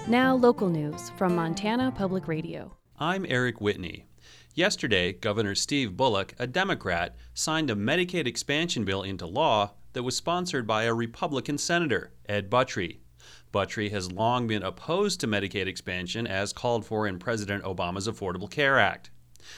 Now local news from Montana Public Radio. I'm Eric Whitney. Yesterday, Governor Steve Bullock, a Democrat, signed a Medicaid expansion bill into law that was sponsored by a Republican senator, Ed Buttrey. Buttrey has long been opposed to Medicaid expansion as called for in President Obama's Affordable Care Act.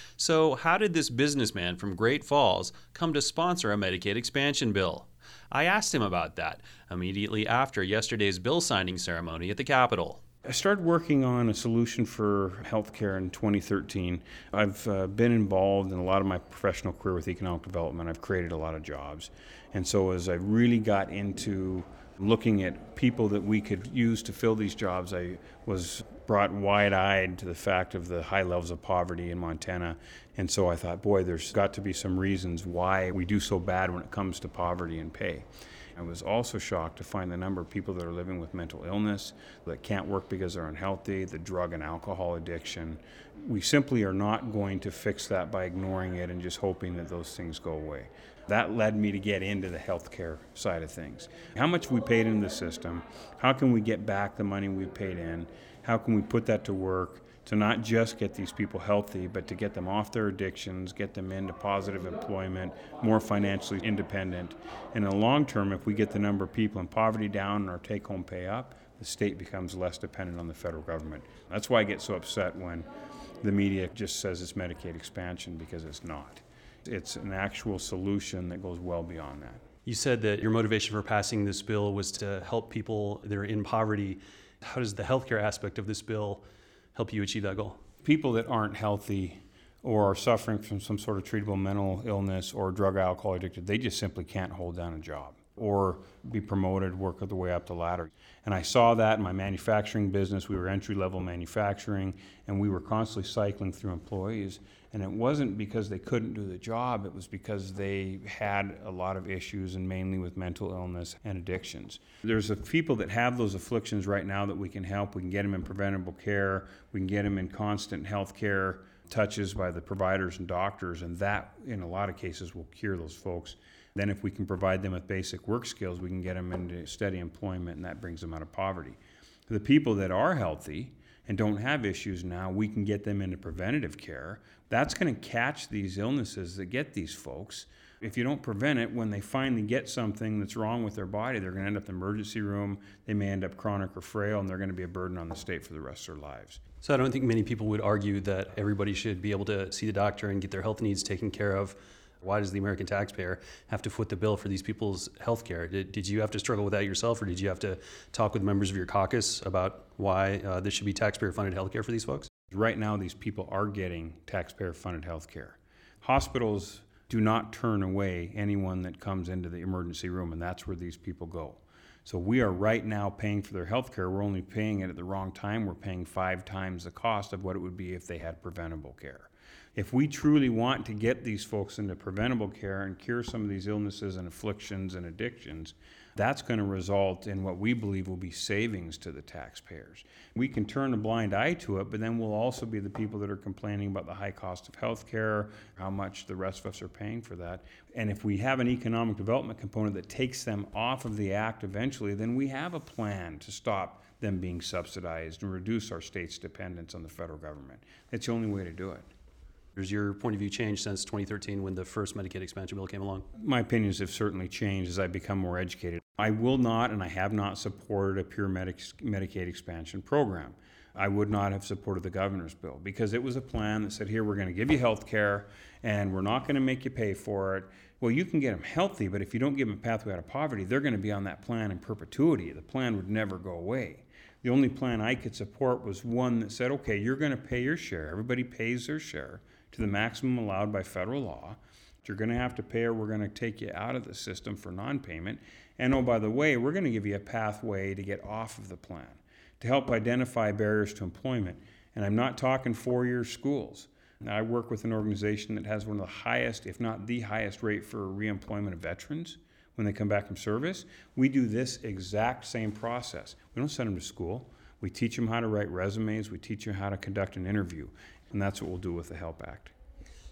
So how did this businessman from Great Falls come to sponsor a Medicaid expansion bill? I asked him about that immediately after yesterday's bill signing ceremony at the Capitol. I started working on a solution for healthcare in 2013. I've been involved in a lot of my professional career with economic development. I've created a lot of jobs. And so as I really got into looking at people that we could use to fill these jobs, I was brought wide-eyed to the fact of the high levels of poverty in Montana. And so I thought, boy, there's got to be some reasons why we do so bad when it comes to poverty and pay. I was also shocked to find the number of people that are living with mental illness, that can't work because they're unhealthy, the drug and alcohol addiction. We simply are not going to fix that by ignoring it and just hoping that those things go away. That led me to get into the healthcare side of things. How much we paid into the system, how can we get back the money we paid in, how can we put that to work to not just get these people healthy, but to get them off their addictions, get them into positive employment, more financially independent. And in the long term, if we get the number of people in poverty down and our take-home pay up, the state becomes less dependent on the federal government. That's why I get so upset when the media just says it's Medicaid expansion, because it's not. It's an actual solution that goes well beyond that. You said that your motivation for passing this bill was to help people that are in poverty. How does the healthcare aspect of this bill help you achieve that goal? People that aren't healthy or are suffering from some sort of treatable mental illness or drug or alcohol addicted, they just simply can't hold down a job or be promoted, work their way up the ladder. And I saw that in my manufacturing business. We were entry-level manufacturing, and we were constantly cycling through employees. And it wasn't because they couldn't do the job, it was because they had a lot of issues, and mainly with mental illness and addictions. There's people that have those afflictions right now that we can help. We can get them in preventable care. We can get them in constant health care touches by the providers and doctors, and that, in a lot of cases, will cure those folks. Then if we can provide them with basic work skills, we can get them into steady employment, and that brings them out of poverty. For the people that are healthy and don't have issues now, we can get them into preventative care. That's going to catch these illnesses that get these folks. If you don't prevent it, when they finally get something that's wrong with their body, they're going to end up in the emergency room. They may end up chronic or frail, and they're going to be a burden on the state for the rest of their lives. So I don't think many people would argue that everybody should be able to see the doctor and get their health needs taken care of. Why does the American taxpayer have to foot the bill for these people's health care? Did you have to struggle with that yourself, or did you have to talk with members of your caucus about why this should be taxpayer-funded health care for these folks? Right now, these people are getting taxpayer-funded health care. Hospitals do not turn away anyone that comes into the emergency room, and that's where these people go. So we are right now paying for their health care. We're only paying it at the wrong time. We're paying 5 times the cost of what it would be if they had preventable care. If we truly want to get these folks into preventable care and cure some of these illnesses and afflictions and addictions, that's going to result in what we believe will be savings to the taxpayers. We can turn a blind eye to it, but then we'll also be the people that are complaining about the high cost of health care, how much the rest of us are paying for that. And if we have an economic development component that takes them off of the act eventually, then we have a plan to stop them being subsidized and reduce our state's dependence on the federal government. That's the only way to do it. Has your point of view changed since 2013 when the first Medicaid expansion bill came along? My opinions have certainly changed as I become more educated. I will not, and I have not supported a pure Medicaid expansion program. I would not have supported the governor's bill because it was a plan that said, here, we're going to give you health care and we're not going to make you pay for it. Well, you can get them healthy, but if you don't give them a pathway out of poverty, they're going to be on that plan in perpetuity. The plan would never go away. The only plan I could support was one that said, okay, you're going to pay your share. Everybody pays their share to the maximum allowed by federal law. You're going to have to pay or we're going to take you out of the system for non-payment. And oh, by the way, we're going to give you a pathway to get off of the plan, to help identify barriers to employment. And I'm not talking 4-year schools. Now, I work with an organization that has one of the highest, if not the highest rate for reemployment of veterans when they come back from service. We do this exact same process. We don't send them to school. We teach them how to write resumes. We teach them how to conduct an interview. And that's what we'll do with the HELP Act.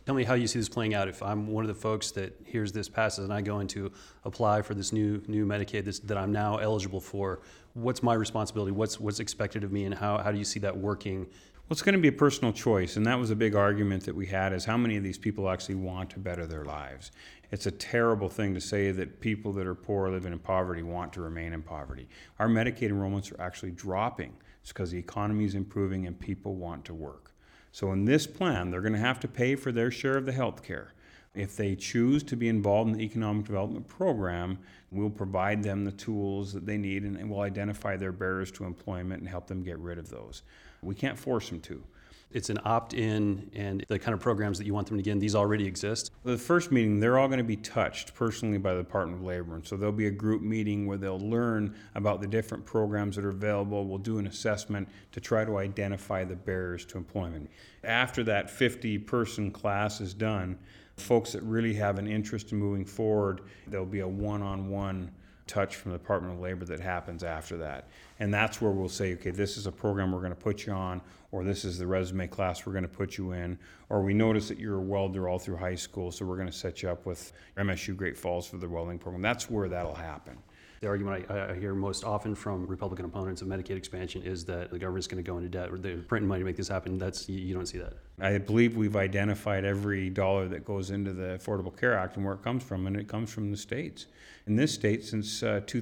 Tell me how you see this playing out. If I'm one of the folks that hears this passes and I go in to apply for this new Medicaid that I'm now eligible for, what's my responsibility? What's expected of me, and how do you see that working? Well, it's going to be a personal choice, and that was a big argument that we had, is how many of these people actually want to better their lives. It's a terrible thing to say that people that are poor, living in poverty, want to remain in poverty. Our Medicaid enrollments are actually dropping. It's because the economy is improving and people want to work. So in this plan, they're going to have to pay for their share of the health care. If they choose to be involved in the economic development program, we'll provide them the tools that they need, and we'll identify their barriers to employment and help them get rid of those. We can't force them to. It's an opt-in, and the kind of programs that you want them to get in, these already exist? The first meeting, they're all going to be touched personally by the Department of Labor. And so there'll be a group meeting where they'll learn about the different programs that are available. We'll do an assessment to try to identify the barriers to employment. After that 50-person class is done, folks that really have an interest in moving forward, there'll be a one-on-one touch from the Department of Labor that happens after that. And that's where we'll say, okay, this is a program we're going to put you on, or this is the resume class we're going to put you in, or we notice that you're a welder all through high school, so we're going to set you up with MSU Great Falls for the welding program. That's where that'll happen. The argument I hear most often from Republican opponents of Medicaid expansion is that the government's going to go into debt, or they're printing money to make this happen. You don't see that. I believe we've identified every dollar that goes into the Affordable Care Act and where it comes from, and it comes from the states. In this state, since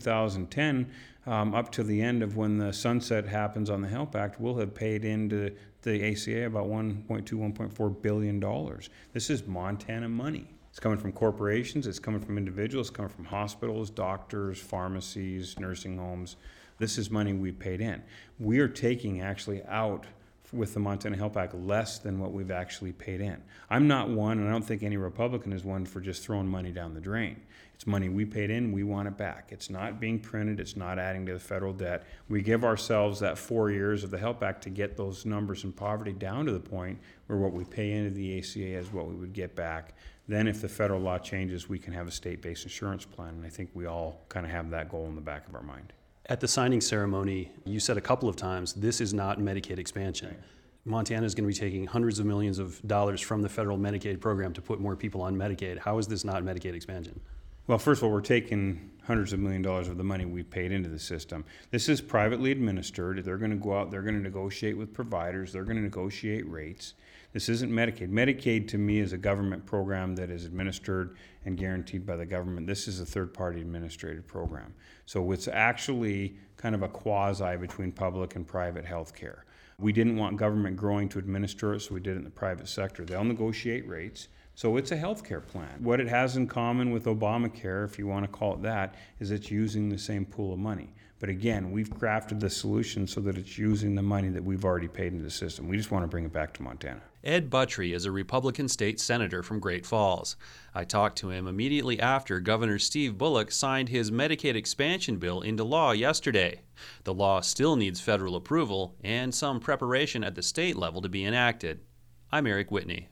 2010, up to the end of when the sunset happens on the HELP Act, we'll have paid into the ACA about $1.2, $1.4 billion. This is Montana money. It's coming from corporations, it's coming from individuals, it's coming from hospitals, doctors, pharmacies, nursing homes. This is money we paid in. We are taking actually out with the Montana HELP Act less than what we've actually paid in. I'm not one, and I don't think any Republican is one, for just throwing money down the drain. It's money we paid in, we want it back. It's not being printed, it's not adding to the federal debt. We give ourselves that 4 years of the HELP Act to get those numbers in poverty down to the point where what we pay into the ACA is what we would get back. Then if the federal law changes, we can have a state-based insurance plan, and I think we all kind of have that goal in the back of our mind. At the signing ceremony, you said a couple of times, this is not Medicaid expansion. Right. Montana is going to be taking hundreds of millions of dollars from the federal Medicaid program to put more people on Medicaid. How is this not Medicaid expansion? Well, first of all, we're taking hundreds of millions of dollars of the money we've paid into the system. This is privately administered. They're going to go out, they're going to negotiate with providers, they're going to negotiate rates. This isn't Medicaid. Medicaid, to me, is a government program that is administered and guaranteed by the government. This is a third-party administrated program. So it's actually kind of a quasi between public and private health care. We didn't want government growing to administer it, so we did it in the private sector. They'll negotiate rates. So it's a health care plan. What it has in common with Obamacare, if you want to call it that, is it's using the same pool of money. But again, we've crafted the solution so that it's using the money that we've already paid into the system. We just want to bring it back to Montana. Ed Buttrey is a Republican state senator from Great Falls. I talked to him immediately after Governor Steve Bullock signed his Medicaid expansion bill into law yesterday. The law still needs federal approval and some preparation at the state level to be enacted. I'm Eric Whitney.